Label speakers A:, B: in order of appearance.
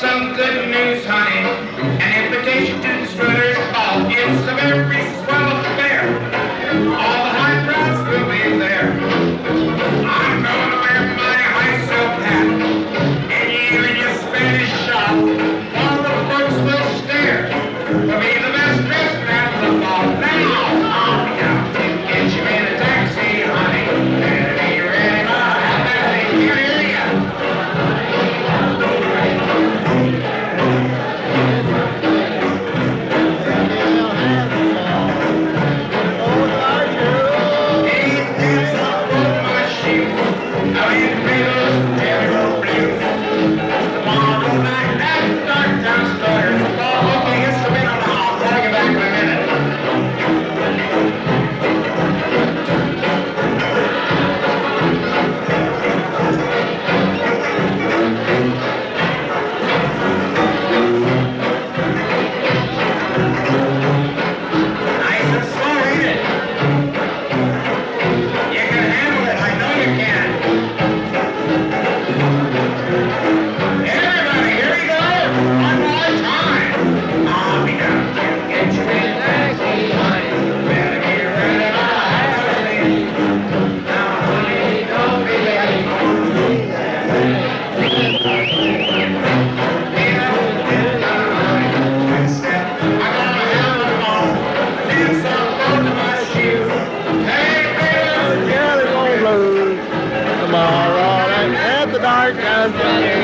A: some good news, honey. An invitation to the Strutters Ball. It's a very swell affair. All the high brass will be there. I'm going to wear my high silk hat and you in your Spanish shop. All the folks will stare. To be the best dressed man at the ball. Now, I'll be out to get you in a taxi, honey. Better be ready by half past 8. Can't hear ya.
B: Tomorrow, at the dark,